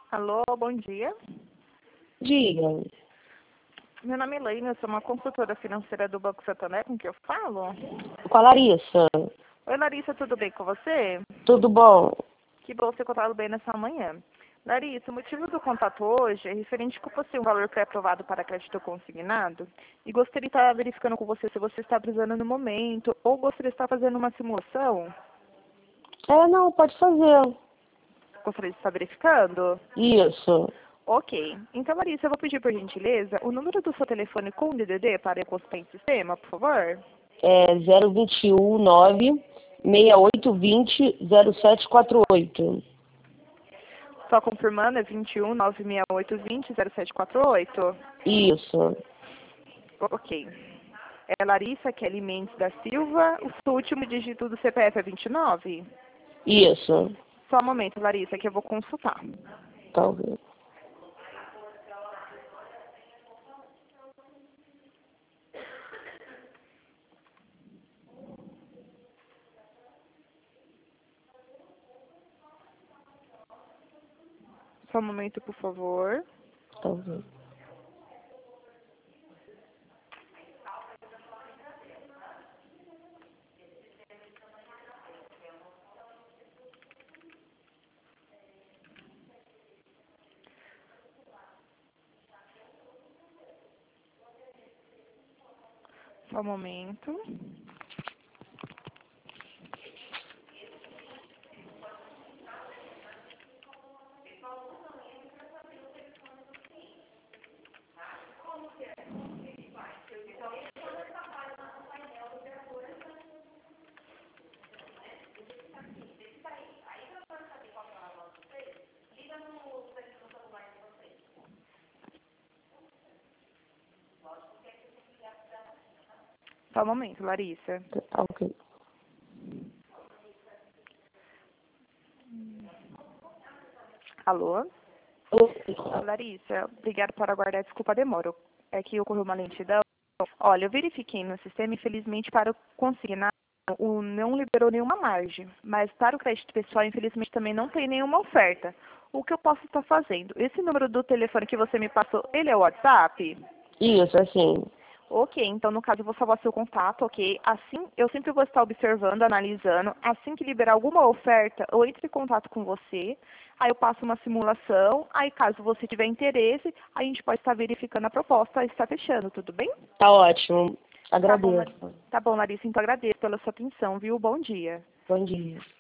Alô, bom dia. Diga. Meu nome é Elaine, eu sou uma consultora financeira do Banco Santander, com quem eu falo? Com a Larissa. Oi, Larissa, tudo bem com você? Tudo bom? Que bom ser contado bem nessa manhã. Larissa, o motivo do contato hoje é referente que possui um valor pré-aprovado para crédito consignado e gostaria de estar verificando com você se você está precisando no momento ou gostaria de estar fazendo uma simulação. Não, pode fazer. Gostaria de estar verificando? Isso. Ok. Então, Larissa, eu vou pedir por gentileza o número do seu telefone com DDD para consultar em sistema, por favor. É 021 9 6820 0748. Só confirmando, é 21 96820 0748? Isso. Ok. É Larissa Kelly Mendes da Silva. O seu último dígito do CPF é 29? Isso. Só um momento, Larissa, que eu vou consultar. Talvez. Só um momento, por favor. Talvez. Só um momento. Só um momento, Larissa. Tá ok. Alô? Larissa, obrigado por aguardar. Desculpa a demora. É que ocorreu uma lentidão. Olha, eu verifiquei no sistema, infelizmente, para o consignar, não liberou nenhuma margem. Mas para o crédito pessoal, infelizmente, também não tem nenhuma oferta. O que eu posso estar fazendo? Esse número do telefone que você me passou, ele é o WhatsApp? Isso, assim. Ok, então no caso eu vou salvar seu contato, ok? Assim, eu sempre vou estar observando, analisando. Assim que liberar alguma oferta, eu entro em contato com você. Aí eu passo uma simulação. Aí caso você tiver interesse, a gente pode estar verificando a proposta e estar fechando, tudo bem? Tá ótimo. Tá bom, Agradeço. Tá bom, Larissa, então agradeço pela sua atenção, viu? Bom dia. Bom dia.